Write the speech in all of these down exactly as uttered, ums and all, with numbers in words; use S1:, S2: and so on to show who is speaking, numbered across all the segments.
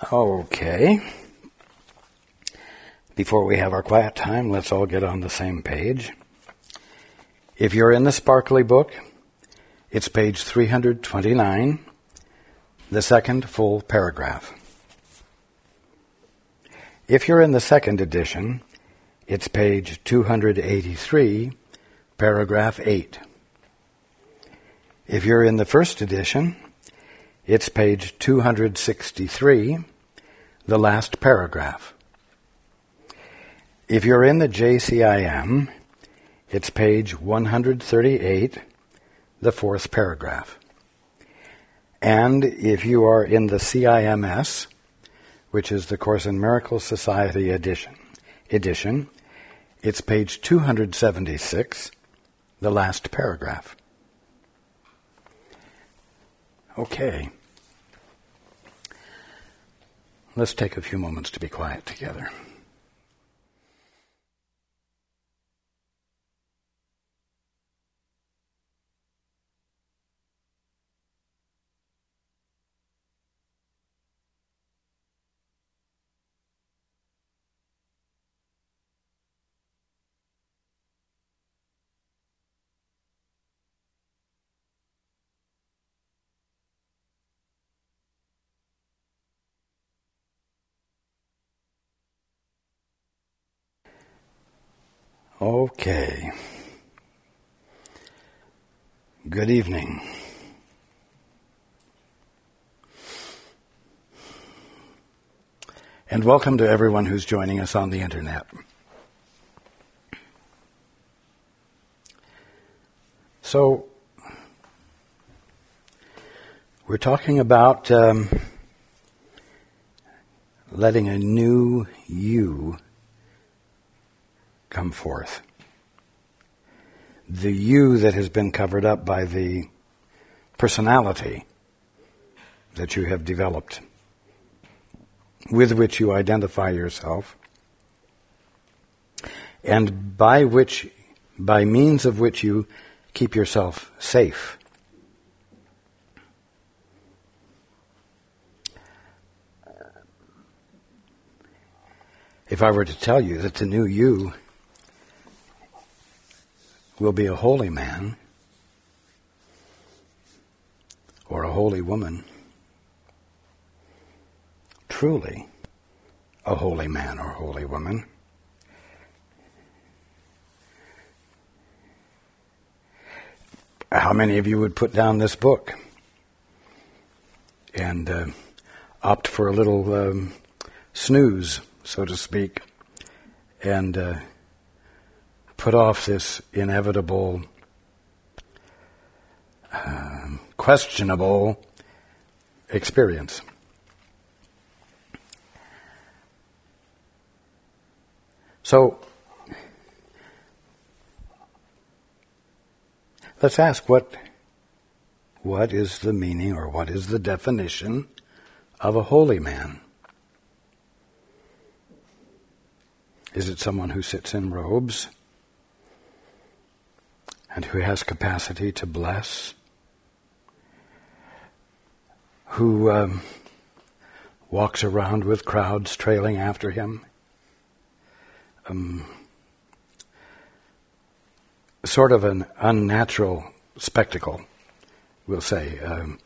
S1: Okay. Before we have our quiet time, let's all get on the same page. If you're in the Sparkly book, it's page three hundred twenty-nine, the second full paragraph. If you're in the second edition, it's page two hundred eighty-three, paragraph eight. If you're in the first edition, it's page two hundred sixty-three, the last paragraph. If you're in the J C I M, it's page one hundred thirty-eight, the fourth paragraph. And if you are in the C I M S, which is the Course in Miracles Society edition, edition, it's page two hundred seventy-six, the last paragraph. Okay. Let's take a few moments to be quiet together. Okay. Good evening. And welcome to everyone who's joining us on the internet. So, we're talking about um, letting a new you come forth. The you that has been covered up by the personality that you have developed, with which you identify yourself, and by which, by means of which you keep yourself safe. If I were to tell you that the new you will be a holy man or a holy woman, truly a holy man or holy woman, how many of you would put down this book and uh, opt for a little um, snooze, so to speak, and uh, put off this inevitable, um, questionable experience? So, let's ask what, what is the meaning or what is the definition of a holy man? Is it someone who sits in robes and who has capacity to bless, who um, walks around with crowds trailing after him? Um, sort of an unnatural spectacle, we'll say. Um,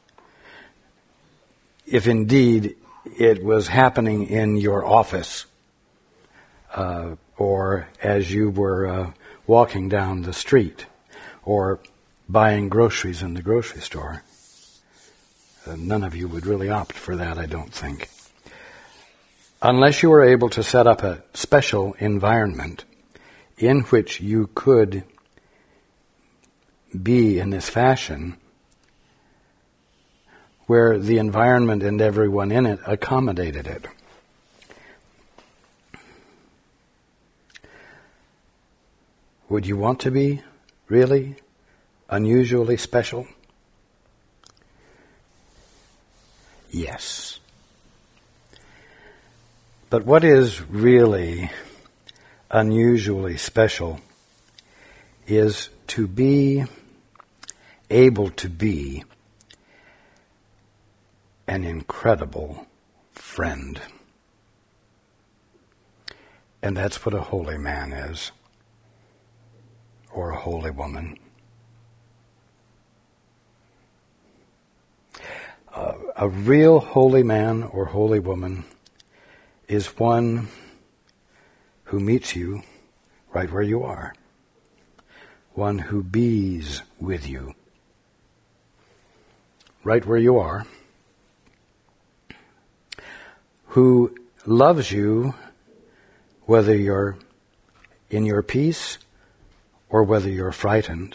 S1: if indeed it was happening in your office, uh, or as you were uh, walking down the street, or buying groceries in the grocery store. Uh, none of you would really opt for that, I don't think. Unless you were able to set up a special environment in which you could be in this fashion, where the environment and everyone in it accommodated it. Would you want to be really unusually special? Yes. But what is really unusually special is to be able to be an incredible friend. And that's what a holy man is, or a holy woman. Uh, a real holy man or holy woman is one who meets you right where you are, one who bees with you right where you are, who loves you whether you're in your peace or whether you're frightened,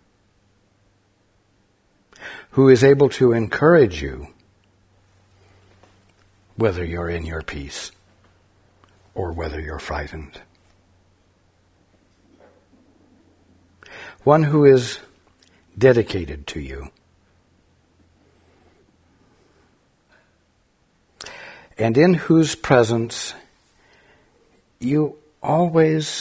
S1: who is able to encourage you whether you're in your peace or whether you're frightened. One who is dedicated to you. And in whose presence you always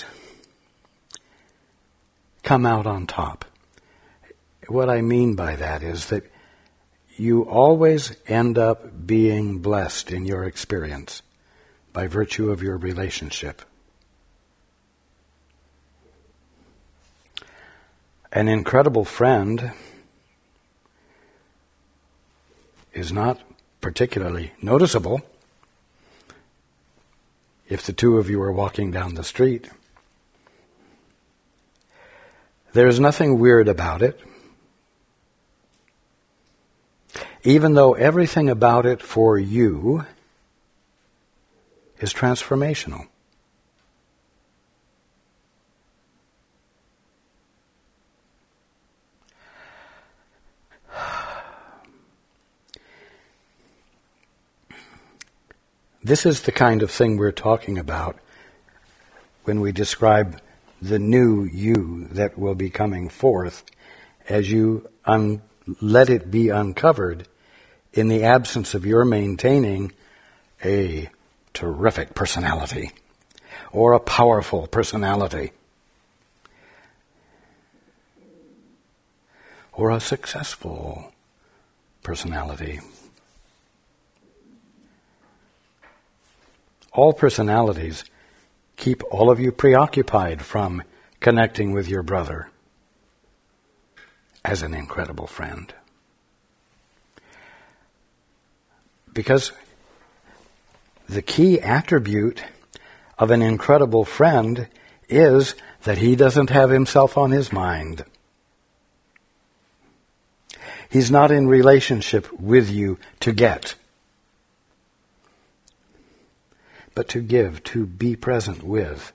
S1: come out on top. What I mean by that is that you always end up being blessed in your experience by virtue of your relationship. An incredible friend is not particularly noticeable if the two of you are walking down the street. There's nothing weird about it, even though everything about it for you is transformational. This is the kind of thing we're talking about when we describe the new you that will be coming forth as you un- let it be uncovered in the absence of your maintaining a terrific personality or a powerful personality or a successful personality. All personalities keep all of you preoccupied from connecting with your brother as an incredible friend. Because the key attribute of an incredible friend is that he doesn't have himself on his mind. He's not in relationship with you to get, but to give, to be present with.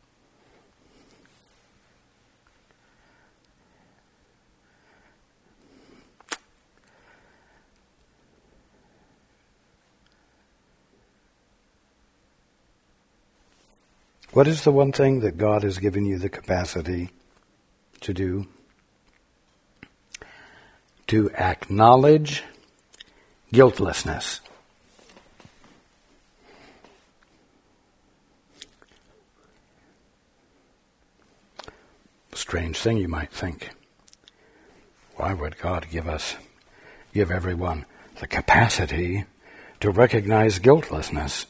S1: What is the one thing that God has given you the capacity to do? To acknowledge guiltlessness. Strange thing, you might think. Why would God give us, give everyone the capacity to recognize guiltlessness?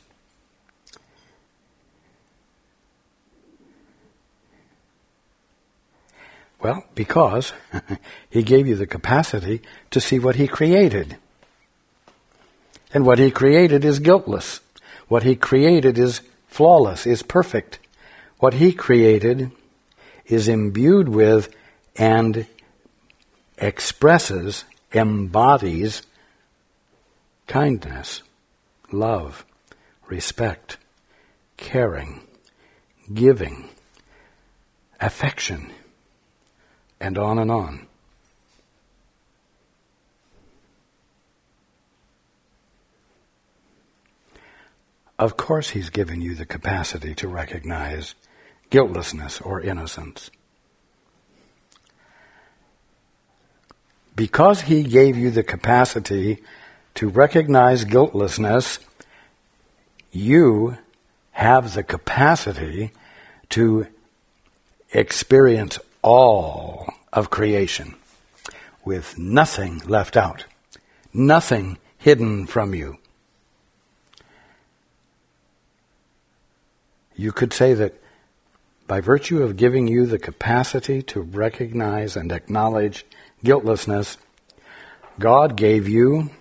S1: Well, because he gave you the capacity to see what he created. And what he created is guiltless. What he created is flawless, is perfect. What he created is imbued with and expresses, embodies kindness, love, respect, caring, giving, affection, and on and on. Of course he's given you the capacity to recognize guiltlessness or innocence. Because he gave you the capacity to recognize guiltlessness, you have the capacity to experience all of creation with nothing left out, nothing hidden from you. You could say that by virtue of giving you the capacity to recognize and acknowledge guiltlessness, God gave you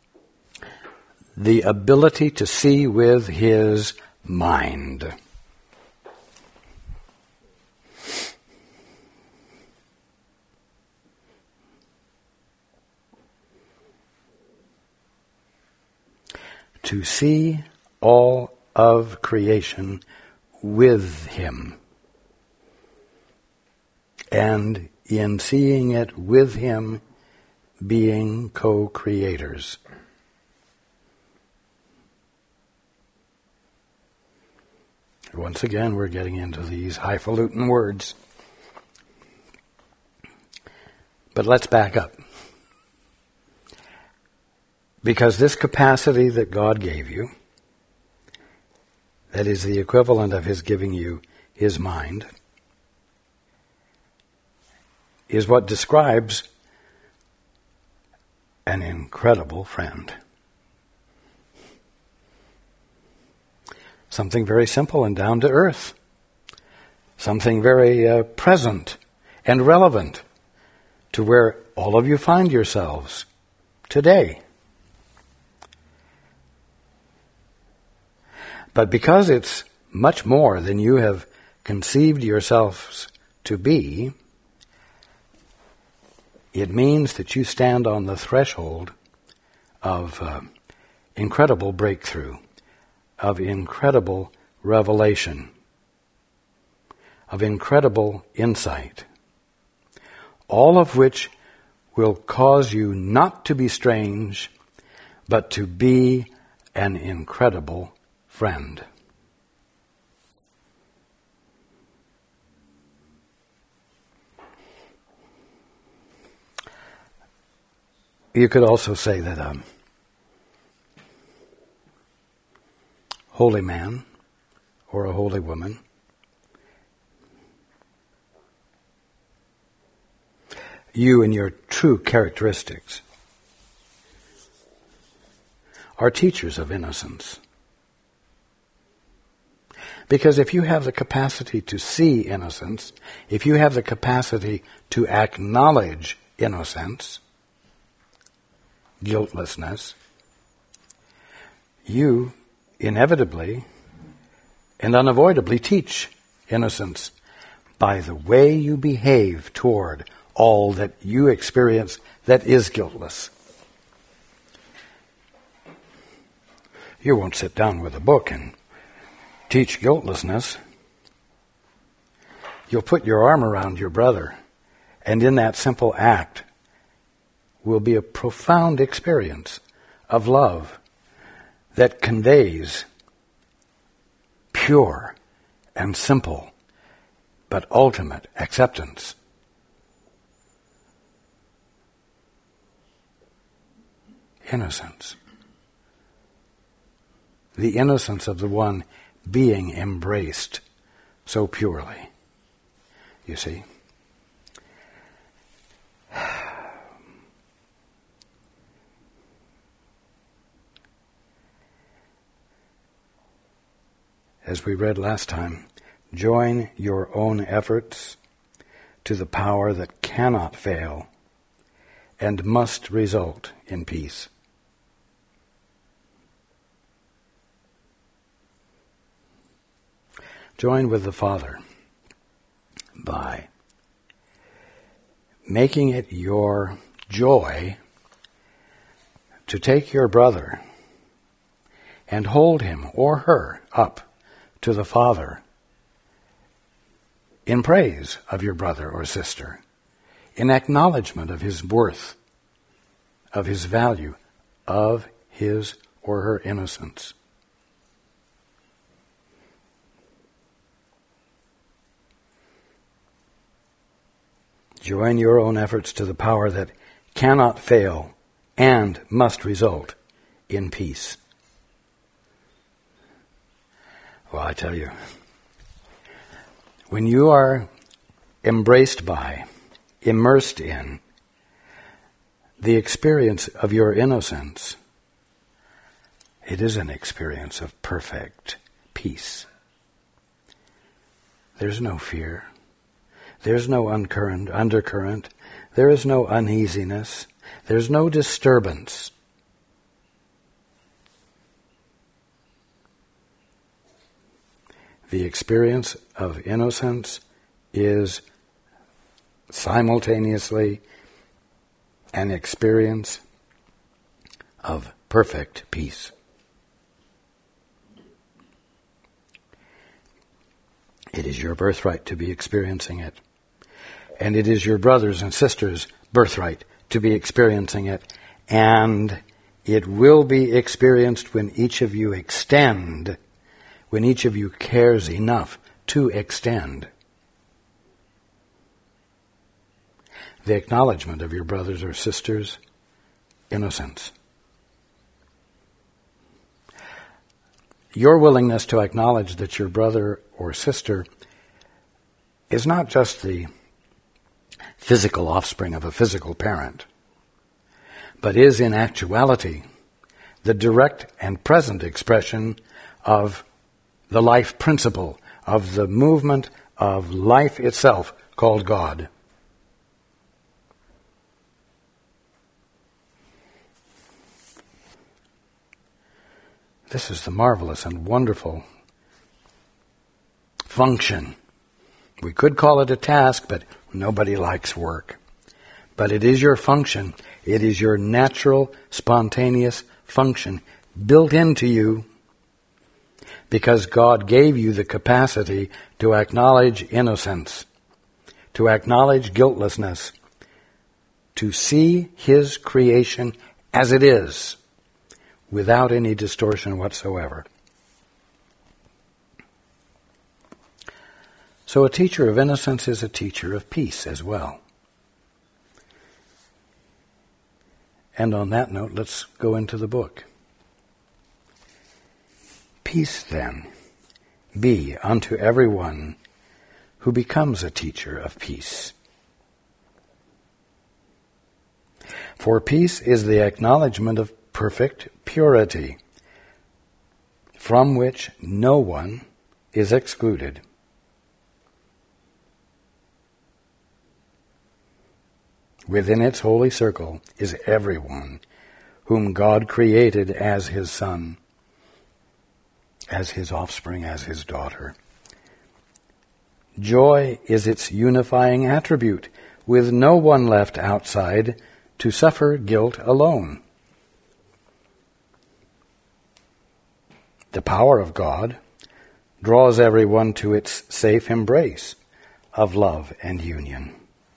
S1: the ability to see with His mind. To see all of creation with Him. And in seeing it with Him, being co-creators. Once again, we're getting into these highfalutin words. But let's back up. Because this capacity that God gave you, that is the equivalent of His giving you His mind, is what describes an incredible friend. Something very simple and down to earth. Something very uh, present and relevant to where all of you find yourselves today. But because it's much more than you have conceived yourselves to be, it means that you stand on the threshold of uh, incredible breakthrough, of incredible revelation, of incredible insight, all of which will cause you not to be strange, but to be an incredible friend. You could also say that a holy man or a holy woman you and your true characteristics are teachers of innocence. Because if you have the capacity to see innocence, if you have the capacity to acknowledge innocence, guiltlessness, you inevitably and unavoidably teach innocence by the way you behave toward all that you experience that is guiltless. You won't sit down with a book and teach guiltlessness. You'll put your arm around your brother, and in that simple act will be a profound experience of love that conveys pure and simple but ultimate acceptance. Innocence. The innocence of the one being embraced so purely. You see? As we read last time, join your own efforts to the power that cannot fail and must result in peace. Join with the Father by making it your joy to take your brother and hold him or her up to the Father in praise of your brother or sister, in acknowledgement of his worth, of his value, of his or her innocence. Join your own efforts to the power that cannot fail and must result in peace. Well, I tell you, when you are embraced by, immersed in the experience of your innocence, it is an experience of perfect peace. there's no fear. There's no uncurrent, undercurrent. There is no uneasiness. There's no disturbance. The experience of innocence is simultaneously an experience of perfect peace. It is your birthright to be experiencing it. And it is your brothers and sisters' birthright to be experiencing it. And it will be experienced when each of you extend, when each of you cares enough to extend the acknowledgement of your brothers or sisters' innocence. Your willingness to acknowledge that your brother or sister is not just the physical offspring of a physical parent, but is in actuality the direct and present expression of the life principle, of the movement of life itself called God. This is the marvelous and wonderful function. We could call it a task, but nobody likes work. But it is your function. It is your natural, spontaneous function built into you because God gave you the capacity to acknowledge innocence, to acknowledge guiltlessness, to see His creation as it is, without any distortion whatsoever. So a teacher of innocence is a teacher of peace as well. And on that note, let's go into the book. Peace, then, be unto everyone who becomes a teacher of peace. For peace is the acknowledgement of perfect purity, from which no one is excluded. Within its holy circle is everyone whom God created as His son, as His offspring, as His daughter. Joy is its unifying attribute, with no one left outside to suffer guilt alone. The power of God draws everyone to its safe embrace of love and union.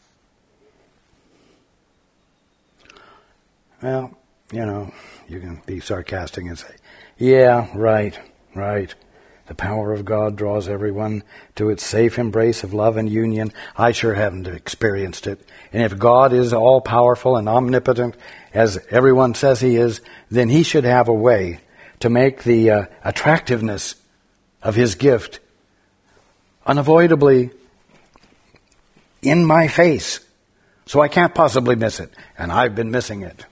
S1: Well, you know, you can be sarcastic and say, yeah, right, right. The power of God draws everyone to its safe embrace of love and union. I sure haven't experienced it. And if God is all-powerful and omnipotent, as everyone says He is, then He should have a way to make the uh, attractiveness of His gift unavoidably in my face. So I can't possibly miss it. And I've been missing it.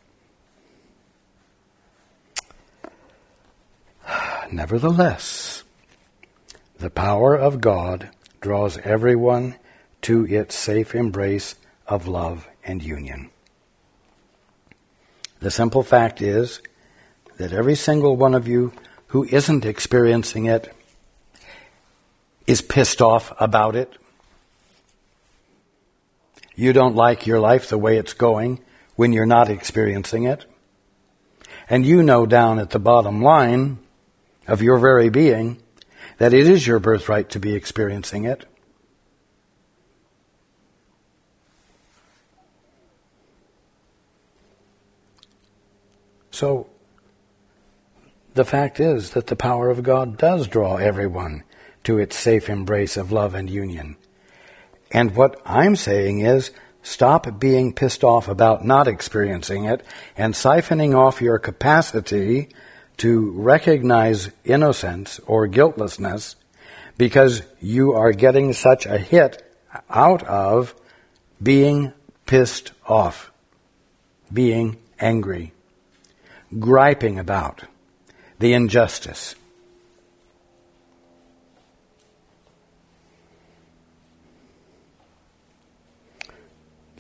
S1: Nevertheless, the power of God draws everyone to its safe embrace of love and union. The simple fact is that every single one of you who isn't experiencing it is pissed off about it. You don't like your life the way it's going when you're not experiencing it. And you know down at the bottom line of your very being that it is your birthright to be experiencing it. So, the fact is that the power of God does draw everyone to its safe embrace of love and union. And what I'm saying is, stop being pissed off about not experiencing it and siphoning off your capacity to recognize innocence or guiltlessness because you are getting such a hit out of being pissed off, being angry, griping about the injustice.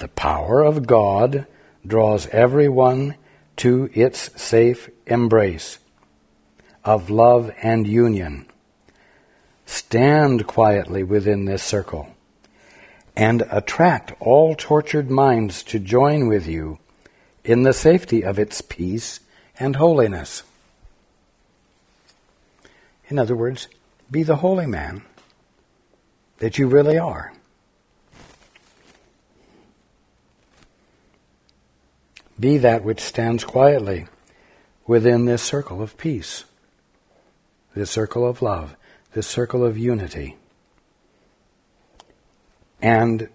S1: The power of God draws everyone to its safe embrace of love and union. Stand quietly within this circle and attract all tortured minds to join with you in the safety of its peace and holiness. In other words, be the holy man that you really are. Be that which stands quietly within this circle of peace, this circle of love, this circle of unity. And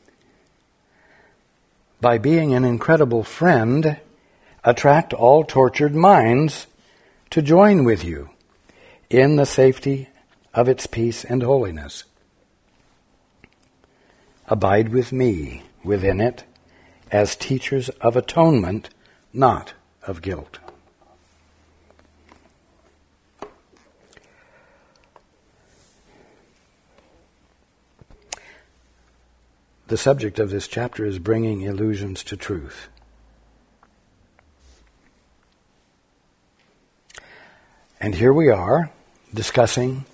S1: by being an incredible friend, attract all tortured minds to join with you in the safety of its peace and holiness. Abide with me within it as teachers of atonement, not of guilt. The subject of this chapter is bringing illusions to truth. And here we are discussing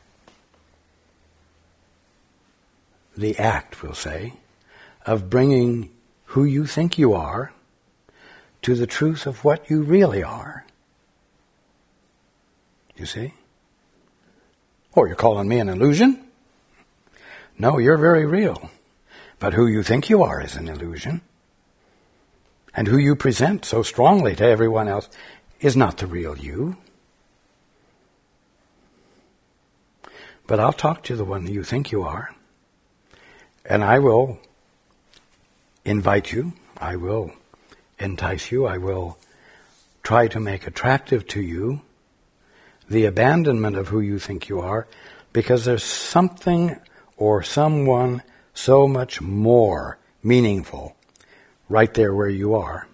S1: the act, we'll say, of bringing who you think you are to the truth of what you really are. You see? Oh, you're calling me an illusion? No, you're very real. But who you think you are is an illusion. And who you present so strongly to everyone else is not the real you. But I'll talk to the one you think you are. And I will invite you. I will entice you. I will try to make attractive to you the abandonment of who you think you are, because there's something or someone so much more meaningful right there where you are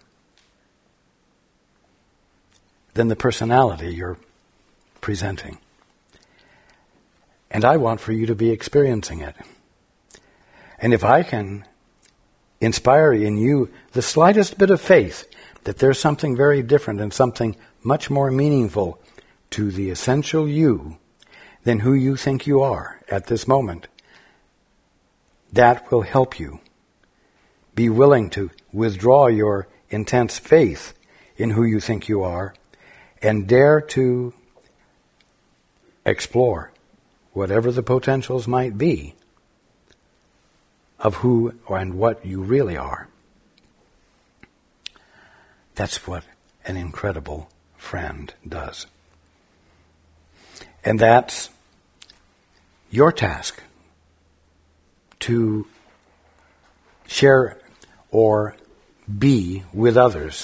S1: than the personality you're presenting. And I want for you to be experiencing it. And if I can inspire in you the slightest bit of faith that there's something very different and something much more meaningful to the essential you than who you think you are at this moment, that will help you be willing to withdraw your intense faith in who you think you are and dare to explore whatever the potentials might be of who and what you really are. That's what an incredible friend does. And that's your task, to share or be with others.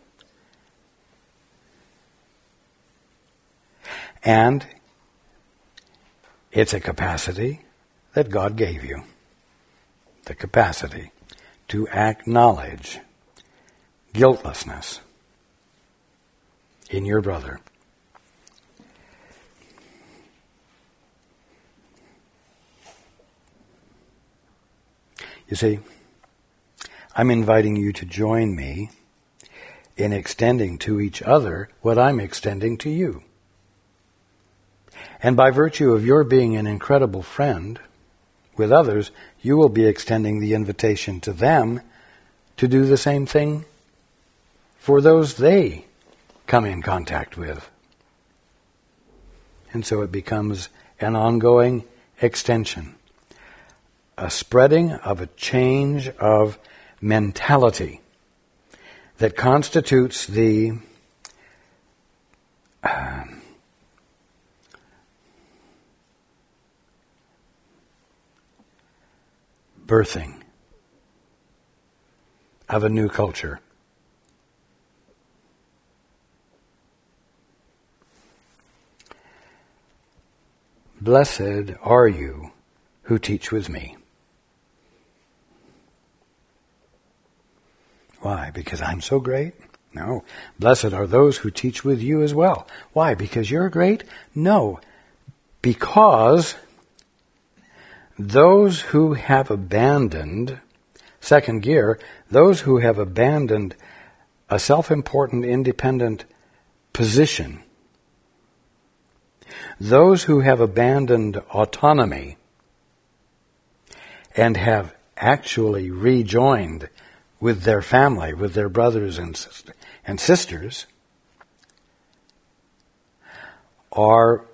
S1: And it's a capacity that God gave you. The capacity to acknowledge guiltlessness in your brother. You see, I'm inviting you to join me in extending to each other what I'm extending to you. And by virtue of your being an incredible friend with others, you will be extending the invitation to them to do the same thing for those they come in contact with. And so it becomes an ongoing extension, a spreading of a change of mentality that constitutes the uh, birthing of a new culture. Blessed are you who teach with me. Why? Because I'm so great? No. Blessed are those who teach with you as well. Why? Because you're great? No. Because those who have abandoned second gear, those who have abandoned a self-important, independent position, those who have abandoned autonomy and have actually rejoined with their family, with their brothers and, sister, and sisters, are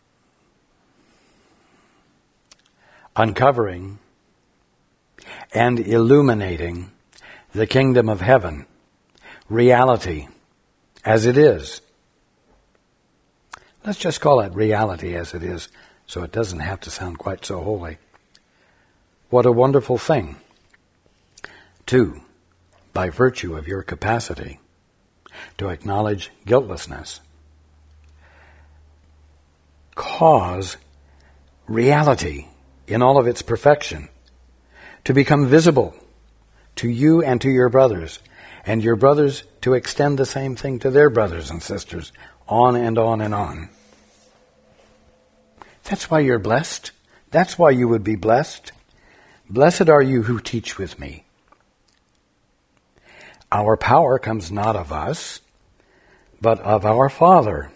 S1: uncovering and illuminating the kingdom of heaven, reality as it is. Let's just call it reality as it is, so it doesn't have to sound quite so holy. What a wonderful thing to, by virtue of your capacity to acknowledge guiltlessness, cause reality in all of its perfection to become visible to you and to your brothers, and your brothers to extend the same thing to their brothers and sisters, on and on and on. That's why you're blessed. That's why you would be blessed. Blessed are you who teach with me. Our power comes not of us, but of our Father.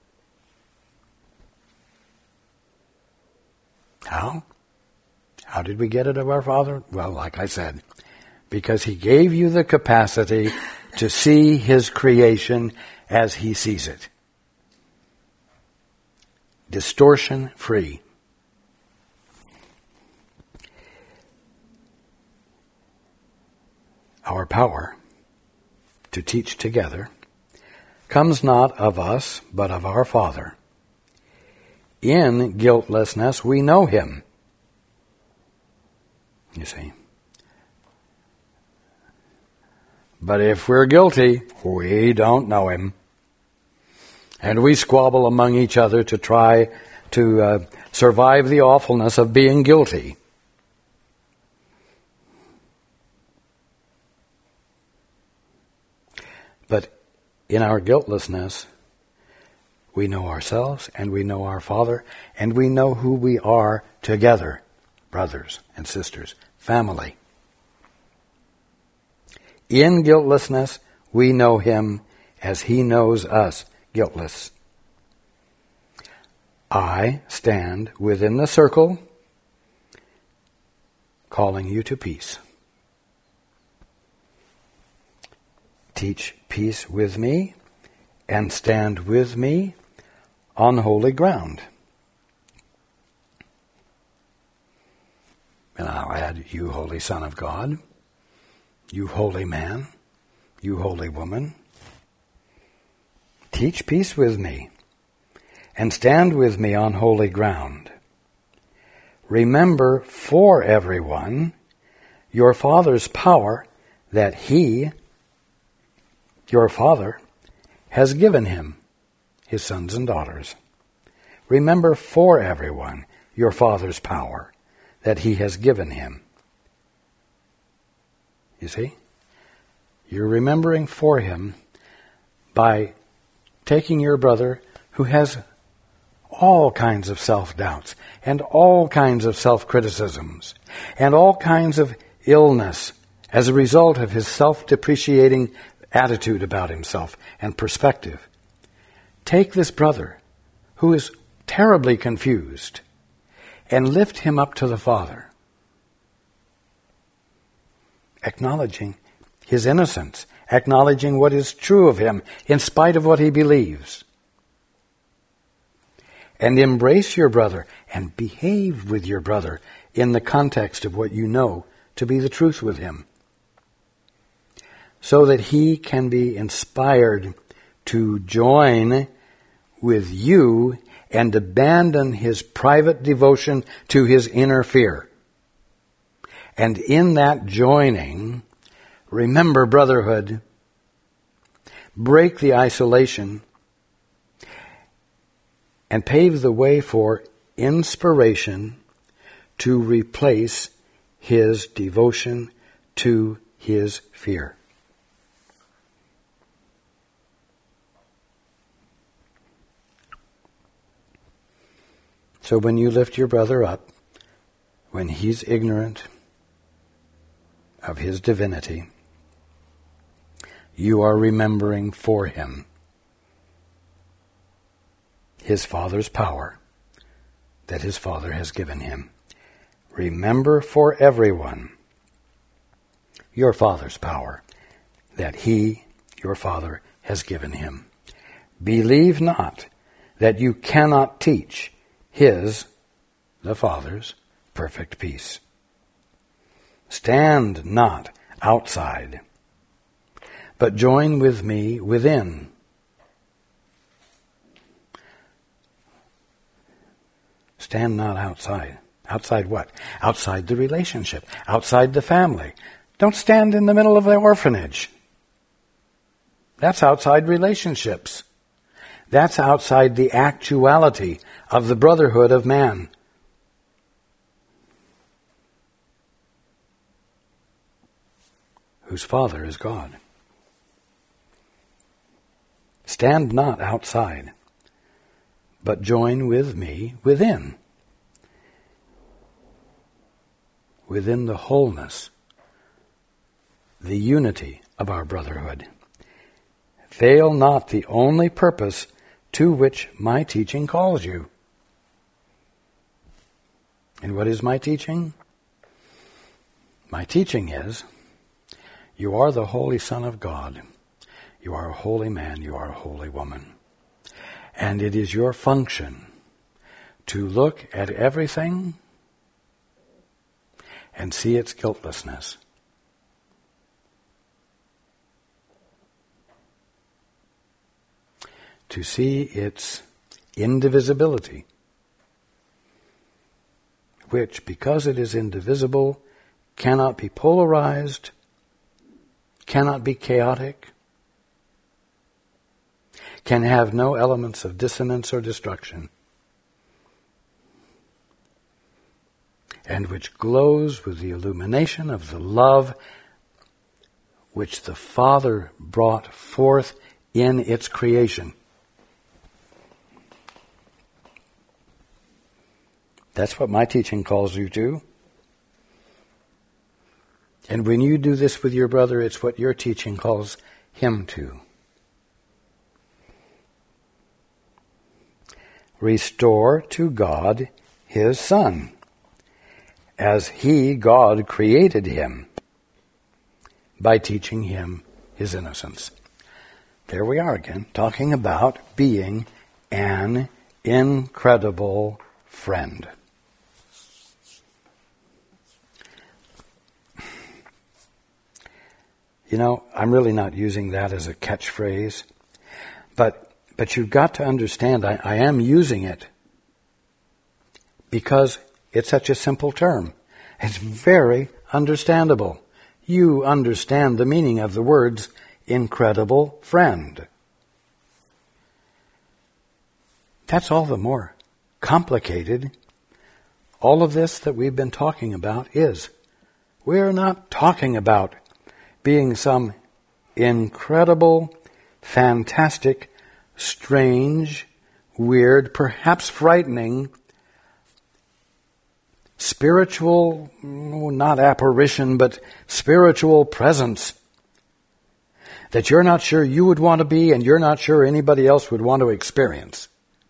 S1: How? How did we get it of our Father? Well, like I said, because He gave you the capacity to see His creation as He sees it. Distortion free. Our power to teach together comes not of us, but of our Father. In guiltlessness we know Him. You see. But if we're guilty, we don't know Him. And we squabble among each other to try to uh, survive the awfulness of being guilty. But in our guiltlessness, we know ourselves and we know our Father and we know who we are together, brothers and sisters, family. In guiltlessness, we know Him as He knows us, guiltless. I stand within the circle, calling you to peace. Teach peace with me and stand with me on holy ground. And I'll add, you holy Son of God, you holy man, you holy woman. Teach peace with me and stand with me on holy ground. Remember for everyone your Father's power that He, your Father, has given him, his sons and daughters. Remember for everyone your Father's power that He has given him. You see? You're remembering for him by taking your brother who has all kinds of self-doubts and all kinds of self-criticisms and all kinds of illness as a result of his self-depreciating attitude about himself and perspective. Take this brother who is terribly confused and lift him up to the Father, acknowledging his innocence, acknowledging what is true of him in spite of what he believes. And embrace your brother and behave with your brother in the context of what you know to be the truth with him, so that he can be inspired to join with you and abandon his private devotion to his inner fear. And in that joining, remember brotherhood, break the isolation, and pave the way for inspiration to replace his devotion to his fear. So when you lift your brother up, when he's ignorant of his divinity, you are remembering for him his Father's power that his Father has given him. Remember for everyone your Father's power that he, your Father, has given him. Believe not that you cannot teach his, the Father's, perfect peace. Stand not outside, but join with me within. Stand not outside. Outside what? Outside the relationship. Outside the family. Don't stand in the middle of the orphanage. That's outside relationships. That's outside the actuality of the brotherhood of man. Whose Father is God. Stand not outside, but join with me within. Within the wholeness, the unity of our brotherhood. Fail not the only purpose to which my teaching calls you. And what is my teaching? My teaching is, you are the Holy Son of God. You are a holy man. You are a holy woman. And it is your function to look at everything and see its guiltlessness. To see its indivisibility, which, because it is indivisible, cannot be polarized, cannot be chaotic, can have no elements of dissonance or destruction, and which glows with the illumination of the love which the Father brought forth in its creation. That's what my teaching calls you to. And when you do this with your brother, it's what your teaching calls him to. Restore to God his Son, as he, God, created him, by teaching him his innocence. There we are again, talking about being an incredible friend. You know, I'm really not using that as a catchphrase, but but you've got to understand I, I am using it because it's such a simple term. It's very understandable. You understand the meaning of the words incredible friend. That's all the more complicated. All of this that we've been talking about is. We're not talking about being some incredible, fantastic, strange, weird, perhaps frightening, spiritual, not apparition, but spiritual presence that you're not sure you would want to be and you're not sure anybody else would want to experience.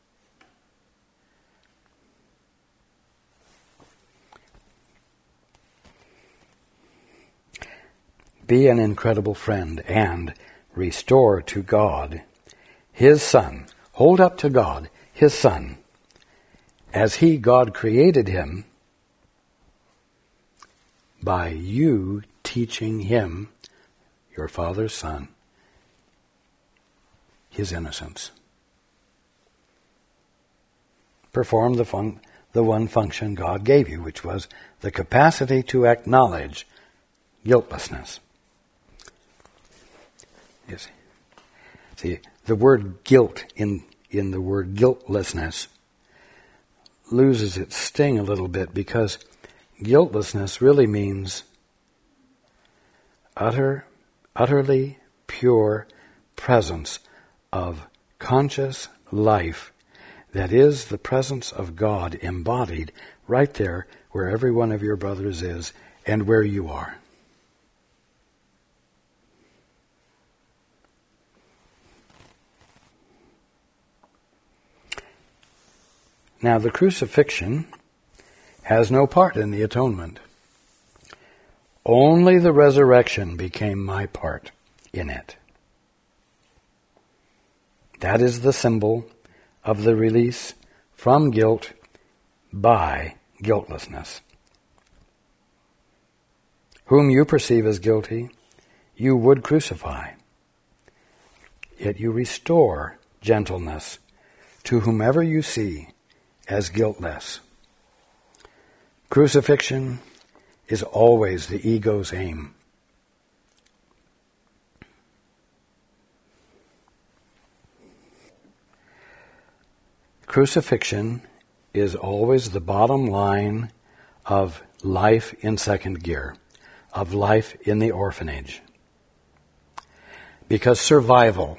S1: Be an incredible friend and restore to God his Son. Hold up to God his Son, as he, God, created him, by you teaching him, your Father's Son, his innocence. Perform the, fun- the one function God gave you, which was the capacity to acknowledge guiltlessness. Yes. See, the word guilt in, in the word guiltlessness loses its sting a little bit because guiltlessness really means utter, utterly pure presence of conscious life that is the presence of God embodied right there where every one of your brothers is and where you are. Now, the crucifixion has no part in the atonement. Only the resurrection became my part in it. That is the symbol of the release from guilt by guiltlessness. Whom you perceive as guilty, you would crucify. Yet you restore gentleness to whomever you see as guiltless. Crucifixion is always the ego's aim. Crucifixion is always the bottom line of life in second gear, of life in the orphanage. Because survival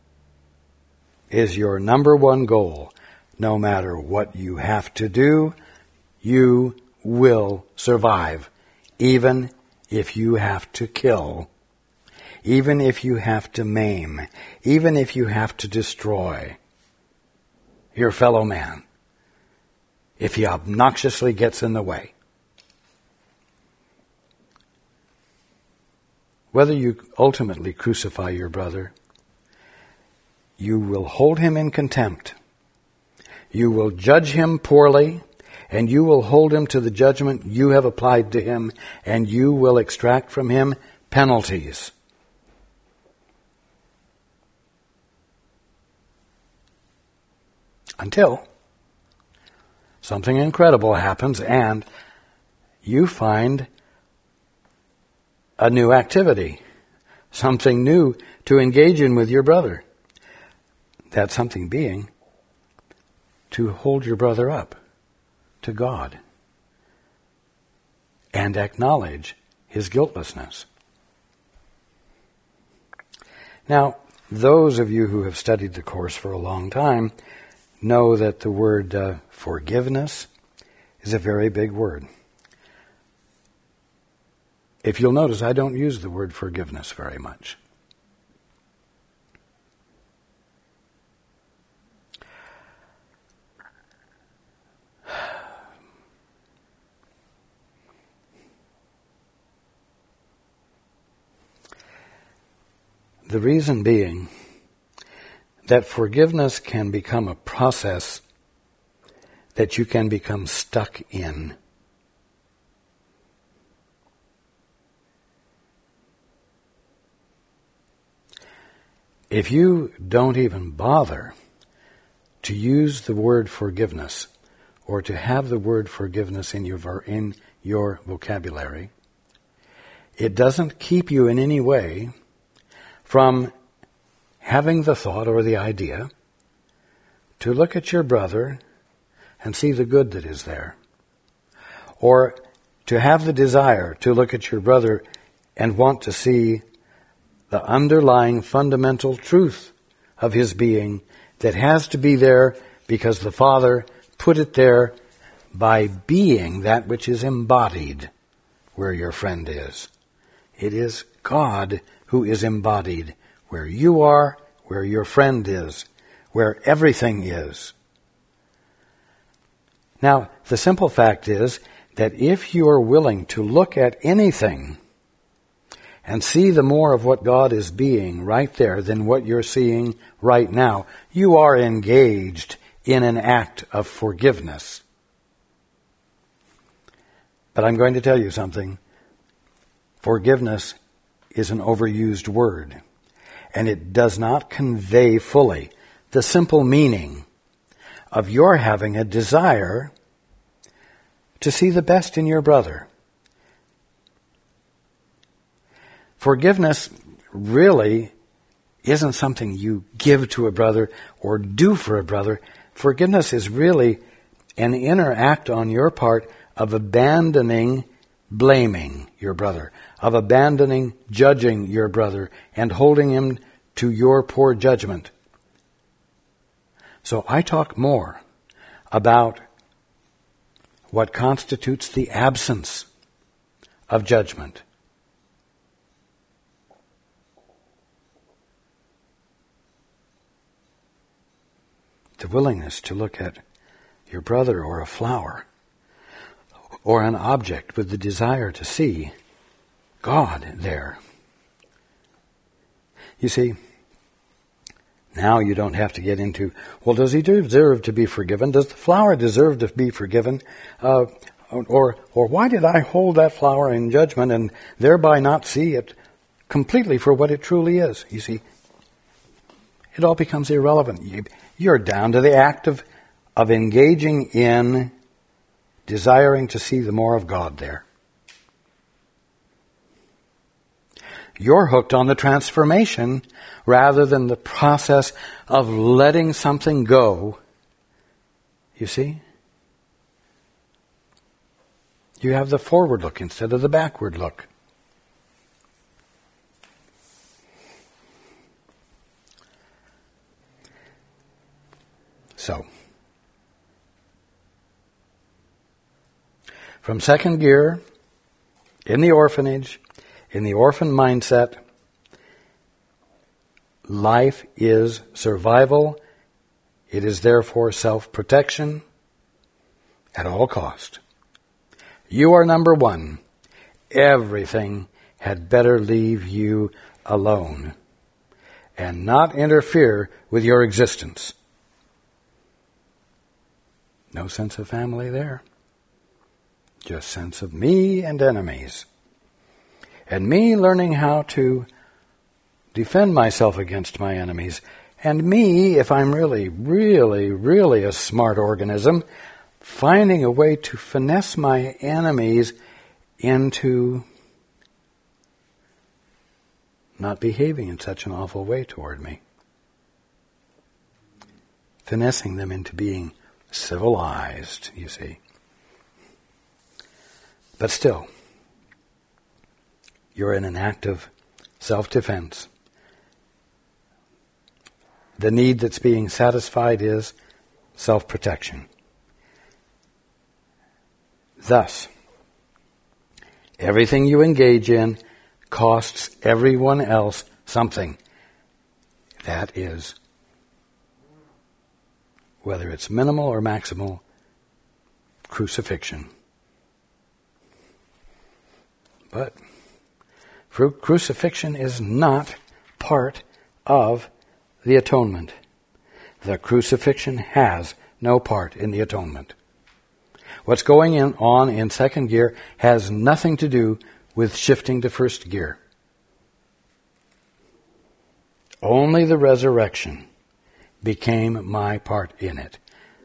S1: is your number one goal. No matter what you have to do, you will survive, even if you have to kill, even if you have to maim, even if you have to destroy your fellow man, if he obnoxiously gets in the way. Whether you ultimately crucify your brother, you will hold him in contempt. You will judge him poorly, and you will hold him to the judgment you have applied to him, and you will extract from him penalties. Until something incredible happens and you find a new activity, something new to engage in with your brother. That something being to hold your brother up to God and acknowledge his guiltlessness. Now, those of you who have studied the Course for a long time know that the word uh, forgiveness is a very big word. If you'll notice, I don't use the word forgiveness very much. The reason being that forgiveness can become a process that you can become stuck in. If you don't even bother to use the word forgiveness or to have the word forgiveness in your, in your vocabulary, it doesn't keep you in any way from having the thought or the idea to look at your brother and see the good that is there. Or to have the desire to look at your brother and want to see the underlying fundamental truth of his being that has to be there because the Father put it there by being that which is embodied where your friend is. It is God who is embodied where you are, where your friend is, where everything is. Now, the simple fact is that if you are willing to look at anything and see the more of what God is being right there than what you're seeing right now, you are engaged in an act of forgiveness. But I'm going to tell you something. Forgiveness is an overused word, and it does not convey fully the simple meaning of your having a desire to see the best in your brother. Forgiveness really isn't something you give to a brother or do for a brother. Forgiveness is really an inner act on your part of abandoning blaming your brother, of abandoning judging your brother and holding him to your poor judgment. So I talk more about what constitutes the absence of judgment. The willingness to look at your brother or a flower or an object with the desire to see God there. You see, now you don't have to get into, well, does he deserve to be forgiven? Does the flower deserve to be forgiven? Uh, or, or why did I hold that flower in judgment and thereby not see it completely for what it truly is? You see, it all becomes irrelevant. You, you're down to the act of, of engaging in desiring to see the more of God there. You're hooked on the transformation rather than the process of letting something go. You see? You have the forward look instead of the backward look. So, from second gear, in the orphanage, in the orphan mindset, life is survival. It is therefore self-protection at all cost. You are number one. Everything had better leave you alone and not interfere with your existence. No sense of family there. Just sense of me and enemies. And me learning how to defend myself against my enemies. And me, if I'm really, really, really a smart organism, finding a way to finesse my enemies into not behaving in such an awful way toward me. Finessing them into being civilized, you see. But still, you're in an act of self-defense. The need that's being satisfied is self-protection. Thus, everything you engage in costs everyone else something. That is, whether it's minimal or maximal, crucifixion. But crucifixion is not part of the atonement. The crucifixion has no part in the atonement. What's going in, on in second gear has nothing to do with shifting to first gear. Only the resurrection became my part in it.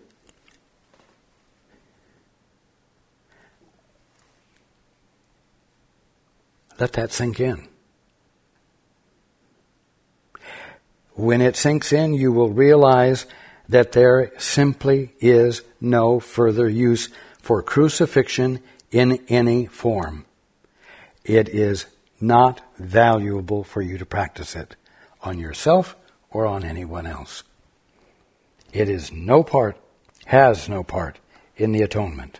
S1: Let that sink in. When it sinks in, you will realize that there simply is no further use for crucifixion in any form. It is not valuable for you to practice it on yourself or on anyone else. It is no part, has no part in the atonement.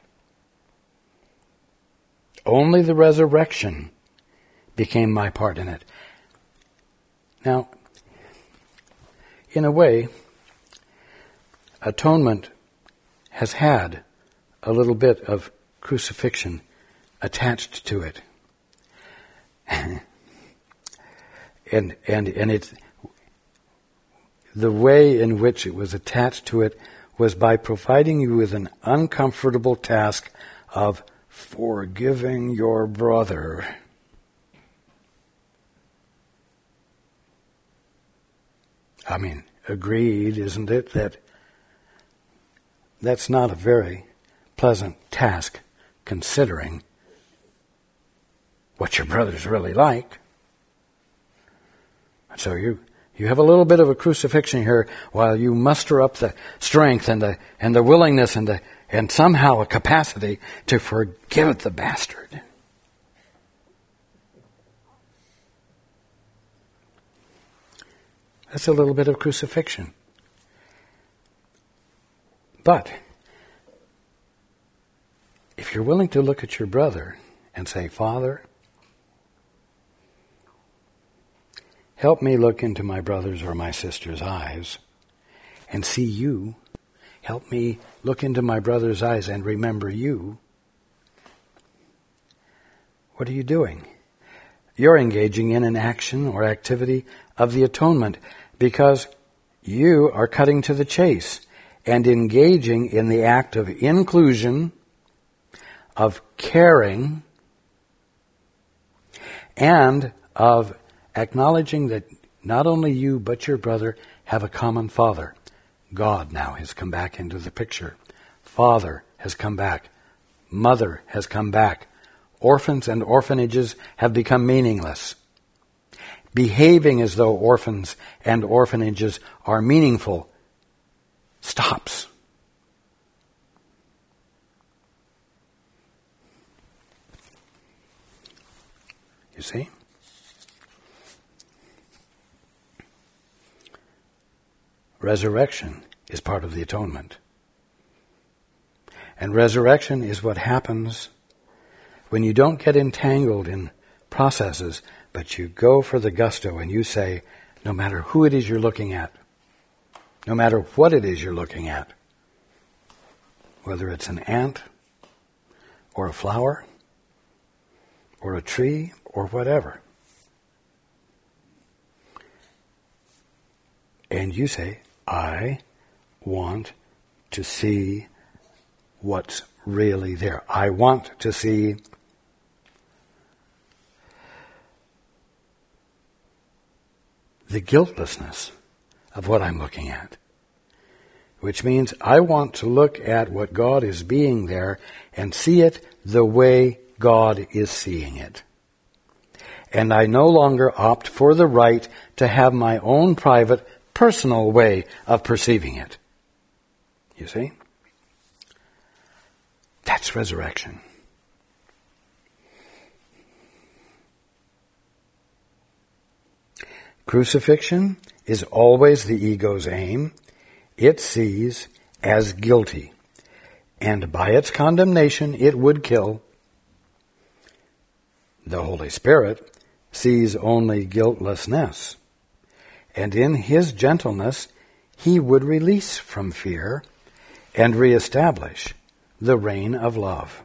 S1: Only the resurrection became my part in it. Now, in a way, atonement has had a little bit of crucifixion attached to it. and and and it the way in which it was attached to it was by providing you with an uncomfortable task of forgiving your brother. I mean, agreed, isn't it, that that's not a very pleasant task considering what your brother's really like. So you you have a little bit of a crucifixion here while you muster up the strength and the and the willingness and the and somehow a capacity to forgive the bastard. That's a little bit of crucifixion. But if you're willing to look at your brother and say, Father, help me look into my brother's or my sister's eyes and see you help me look into my brother's eyes and remember you. What are you doing? You're engaging in an action or activity of the atonement because you are cutting to the chase and engaging in the act of inclusion, of caring, and of acknowledging that not only you but your brother have a common father. God now has come back into the picture. Father has come back. Mother has come back. Orphans and orphanages have become meaningless. Behaving as though orphans and orphanages are meaningful stops. You see? Resurrection is part of the atonement. And resurrection is what happens when you don't get entangled in processes, but you go for the gusto and you say, no matter who it is you're looking at, no matter what it is you're looking at, whether it's an ant or a flower or a tree or whatever, and you say, I want to see what's really there. I want to see the guiltlessness of what I'm looking at. Which means I want to look at what God is being there and see it the way God is seeing it. And I no longer opt for the right to have my own private, personal way of perceiving it. You see? That's resurrection. Crucifixion is always the ego's aim. It sees as guilty, and by its condemnation it would kill. The Holy Spirit sees only guiltlessness, and in His gentleness He would release from fear and reestablish the reign of love.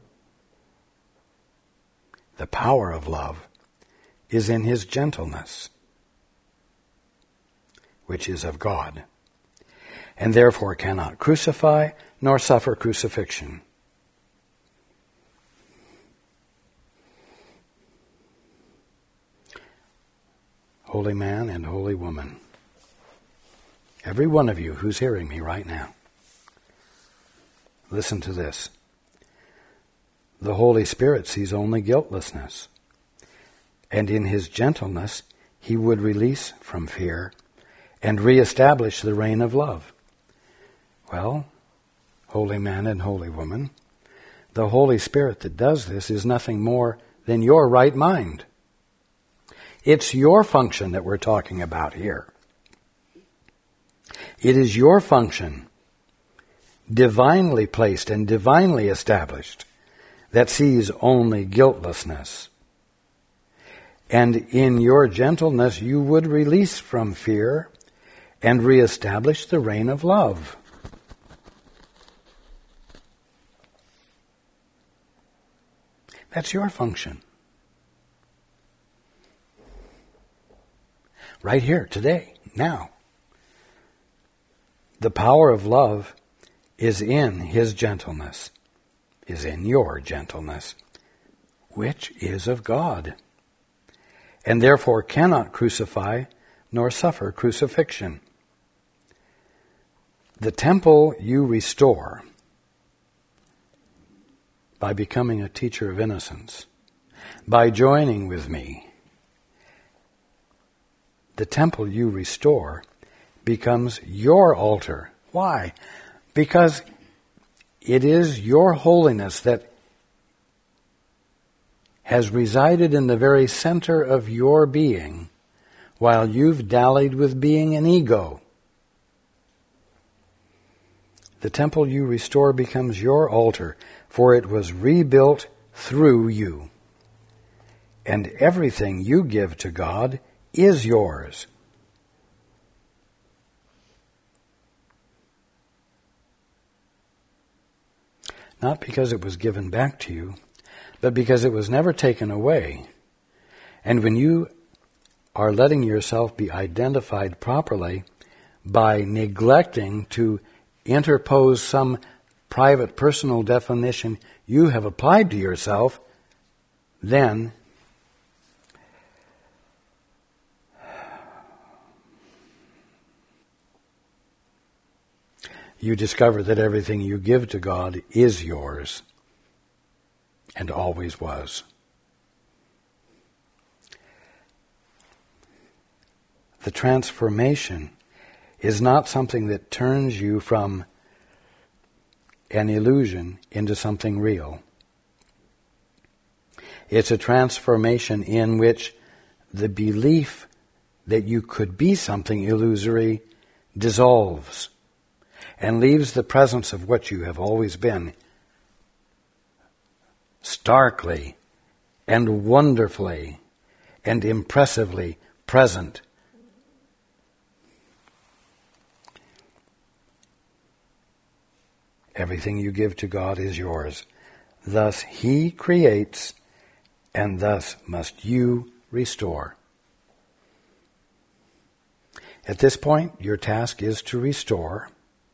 S1: The power of love is in His gentleness, which is of God, and therefore cannot crucify nor suffer crucifixion. Holy man and holy woman, every one of you who's hearing me right now, listen to this. The Holy Spirit sees only guiltlessness, and in His gentleness He would release from fear and reestablish the reign of love. Well, holy man and holy woman, the Holy Spirit that does this is nothing more than your right mind. It's your function that we're talking about here. It is your function, divinely placed and divinely established, that sees only guiltlessness. And in your gentleness you would release from fear and reestablish the reign of love. That's your function. Right here, today, now. The power of love is in His gentleness, is in your gentleness, which is of God, and therefore cannot crucify nor suffer crucifixion. The temple you restore by becoming a teacher of innocence, by joining with me. The temple you restore becomes your altar. Why? Because it is your holiness that has resided in the very center of your being while you've dallied with being an ego. The temple you restore becomes your altar, for it was rebuilt through you. And everything you give to God is yours. not because it was given back to you, but because it was never taken away. And when you are letting yourself be identified properly by neglecting to interpose some private personal definition you have applied to yourself, then you discover that everything you give to God is yours and always was. The transformation is not something that turns you from an illusion into something real. It's a transformation in which the belief that you could be something illusory dissolves and leaves the presence of what you have always been starkly and wonderfully and impressively present. Everything you give to God is yours. Thus He creates, and thus must you restore. At this point, your task is to restore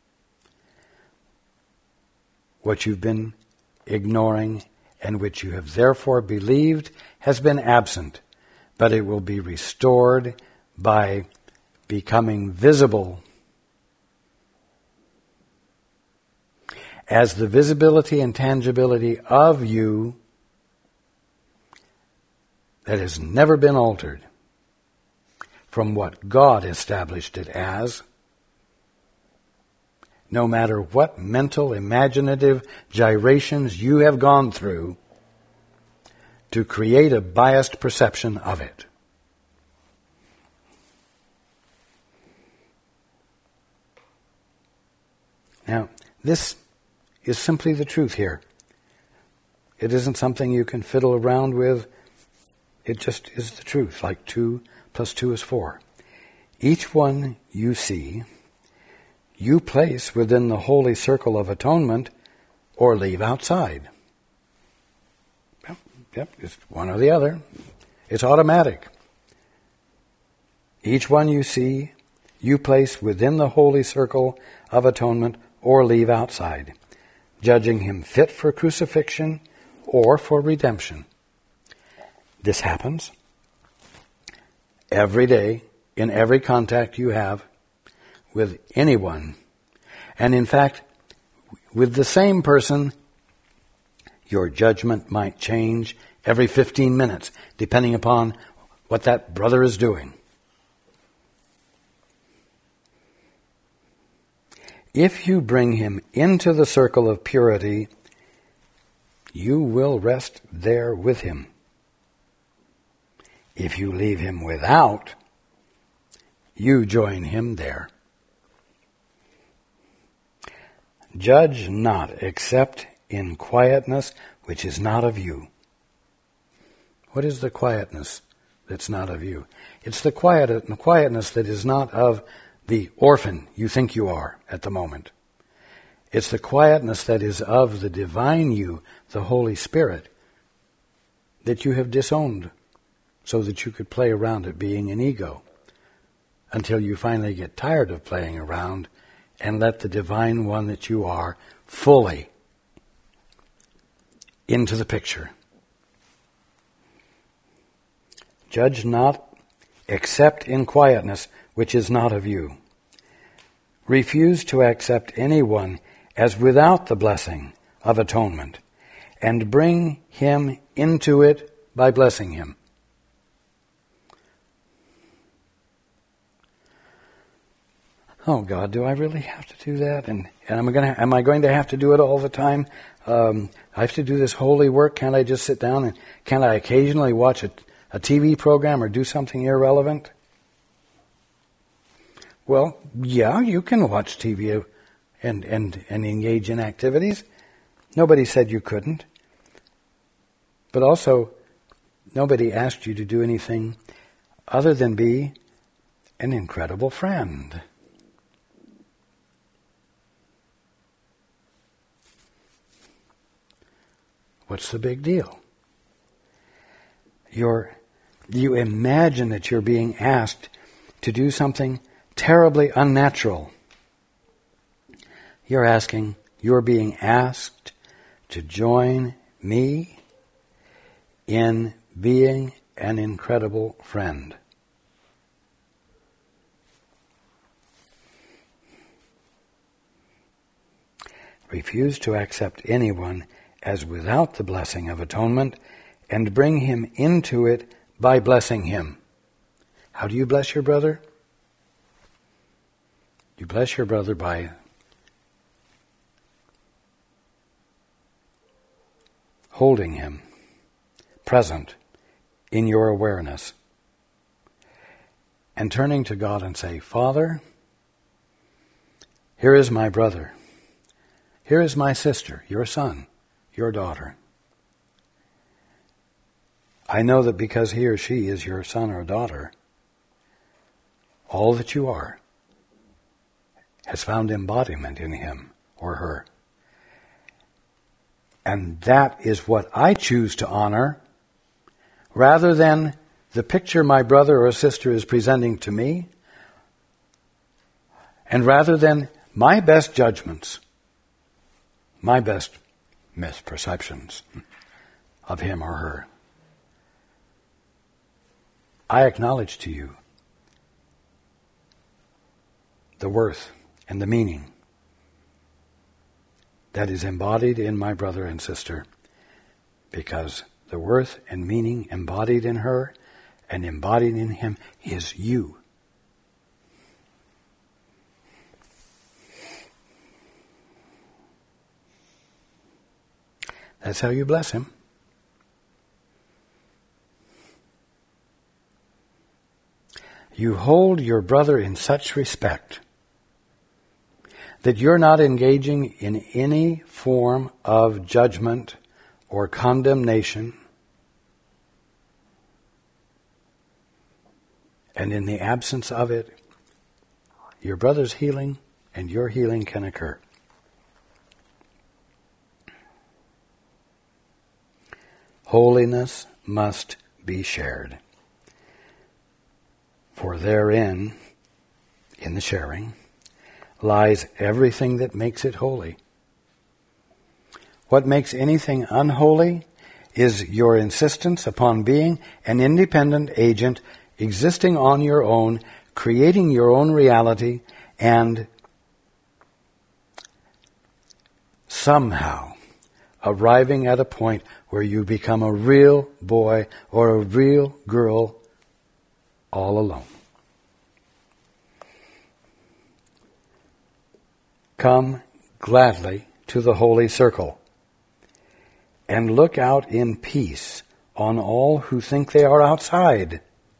S1: what you've been ignoring and which you have therefore believed has been absent, but it will be restored by becoming visible as the visibility and tangibility of you that has never been altered from what God established it as, no matter what mental, imaginative gyrations you have gone through to create a biased perception of it. Now, this is simply the truth here. It isn't something you can fiddle around with. It just is the truth, like two plus two is four. Each one you see, you place within the holy circle of atonement or leave outside. Yep, yep, it's one or the other. It's automatic. Each one you see, you place within the holy circle of atonement or leave outside, judging him fit for crucifixion or for redemption. This happens every day in every contact you have with anyone. And in fact, with the same person, your judgment might change every fifteen minutes, depending upon what that brother is doing. If you bring him into the circle of purity, you will rest there with him. If you leave him without, you join him there. Judge not, except in quietness which is not of you. What is the quietness that's not of you? It's the quiet, the quietness that is not of the orphan you think you are at the moment. It's the quietness that is of the divine you, the Holy Spirit, that you have disowned so that you could play around at being an ego until you finally get tired of playing around and let the divine one that you are fully into the picture. Judge not, except in quietness, which is not of you. Refuse to accept anyone as without the blessing of atonement, and bring him into it by blessing him. Oh God, do I really have to do that? And, and am I going to am I going to have to do it all the time? Um, I have to do this holy work. Can't I just sit down and can't I occasionally watch a, a T V program or do something irrelevant? Well, yeah, you can watch T V and, and, and engage in activities. Nobody said you couldn't. But also, nobody asked you to do anything other than be an incredible friend. What's the big deal? You're, you imagine that you're being asked to do something terribly unnatural. You're asking, you're being asked to join me in being an incredible friend. Refuse to accept anyone as without the blessing of atonement and bring him into it by blessing him. How do you bless your brother? You bless your brother by holding him present in your awareness and turning to God and say, Father, here is my brother. Here is my sister, your son, your daughter. I know that because he or she is your son or daughter, all that you are has found embodiment in him or her. And that is what I choose to honor, rather than the picture my brother or sister is presenting to me, and rather than my best judgments, my best misperceptions of him or her. I acknowledge to you the worth and the meaning that is embodied in my brother and sister, because the worth and meaning embodied in her and embodied in him is you. That's how you bless him. You hold your brother in such respect that you're not engaging in any form of judgment or condemnation. And in the absence of it, your brother's healing and your healing can occur. Holiness must be shared. For therein, in the sharing, lies everything that makes it holy. What makes anything unholy is your insistence upon being an independent agent, existing on your own, creating your own reality, and somehow arriving at a point where you become a real boy or a real girl all alone. Come gladly to the holy circle and look out in peace on all who think they are outside.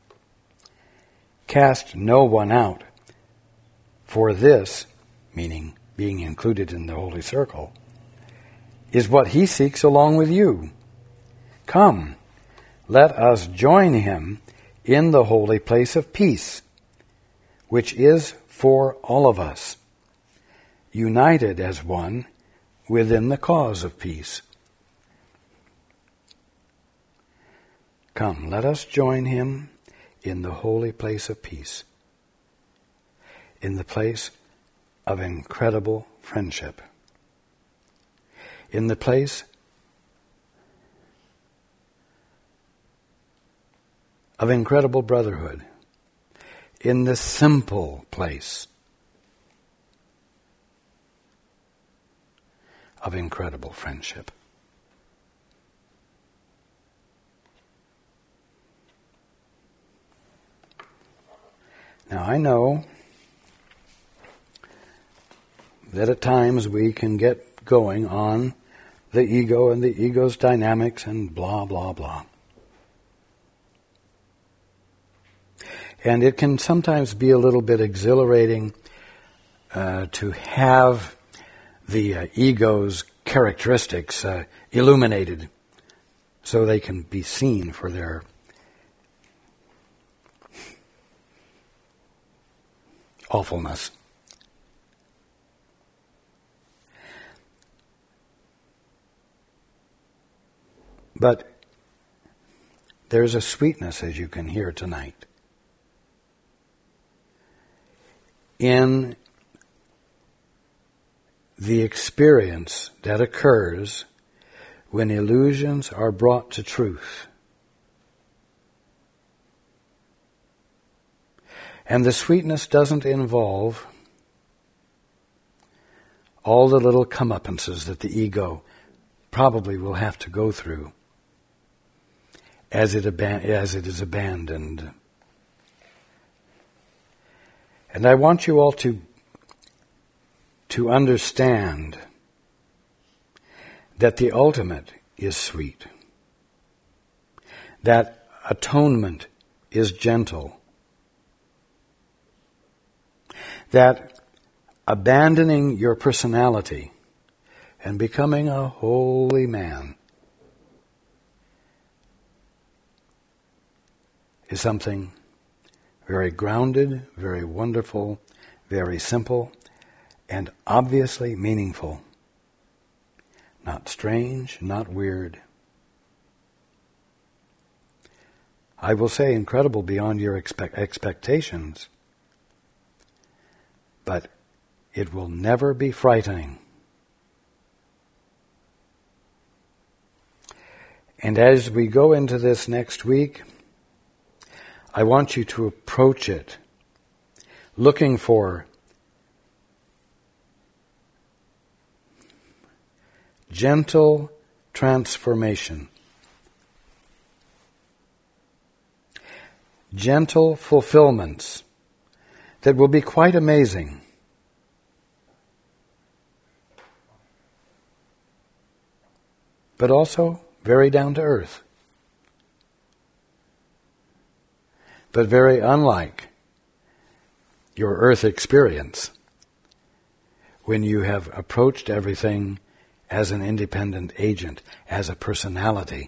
S1: Cast no one out, for this, meaning being included in the holy circle, is what he seeks along with you. Come, let us join him in the holy place of peace, which is for all of us, united as one within the cause of peace. Come, let us join him in the holy place of peace, in the place of incredible friendship, in the place of incredible brotherhood, in the simple place of incredible friendship. Now, I know that at times we can get going on the ego and the ego's dynamics and blah, blah, blah. And it can sometimes be a little bit exhilarating uh, to have the uh, ego's characteristics uh, illuminated so they can be seen for their awfulness. But there's a sweetness, as you can hear tonight, in the experience that occurs when illusions are brought to truth. And the sweetness doesn't involve all the little comeuppances that the ego probably will have to go through as it, aban- as it is abandoned. And I want you all to, to understand that the ultimate is sweet, that atonement is gentle, that abandoning your personality and becoming a holy man is something very grounded, very wonderful, very simple, and obviously meaningful. Not strange, not weird. I will say incredible beyond your expect- expectations, but it will never be frightening. And as we go into this next week, I want you to approach it looking for gentle transformation, gentle fulfillments that will be quite amazing. But also very down to earth. But very unlike your earth experience when you have approached everything as an independent agent, as a personality.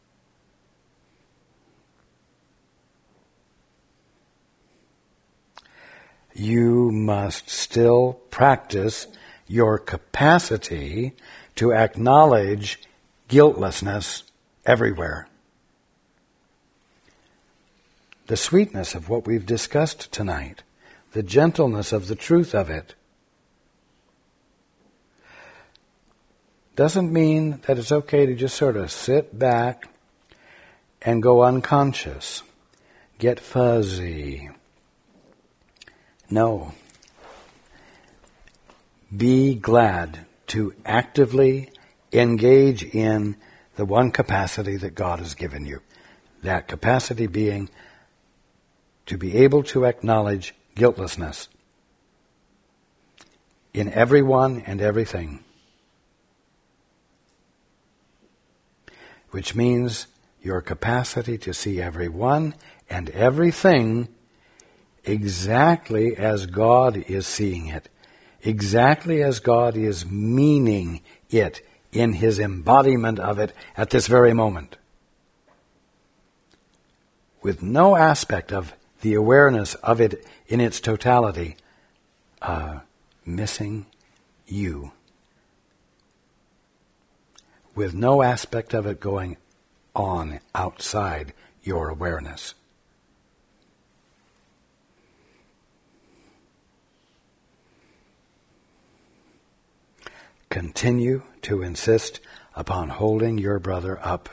S1: You must still practice your capacity to acknowledge guiltlessness everywhere. The sweetness of what we've discussed tonight, the gentleness of the truth of it, doesn't mean that it's okay to just sort of sit back and go unconscious, get fuzzy. No. Be glad to actively engage in the one capacity that God has given you. That capacity being to be able to acknowledge guiltlessness in everyone and everything. Which means your capacity to see everyone and everything exactly as God is seeing it, exactly as God is meaning it in His embodiment of it at this very moment. With no aspect of the awareness of it in its totality uh, missing you. With no aspect of it going on outside your awareness. Continue to insist upon holding your brother up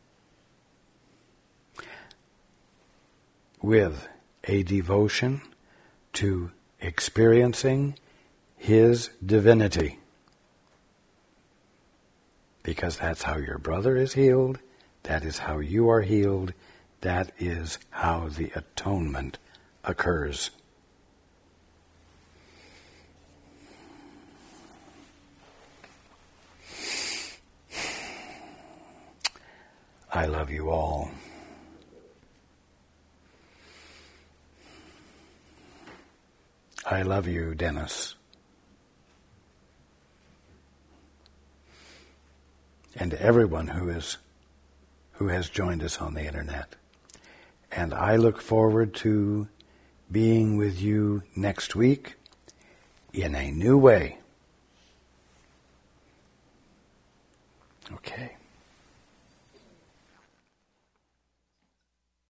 S1: with a devotion to experiencing his divinity. Because that's how your brother is healed, that is how you are healed, that is how the atonement occurs. I love you all. I love you, Dennis. And everyone who is who has joined us on the internet. And I look forward to being with you next week in a new way. Okay.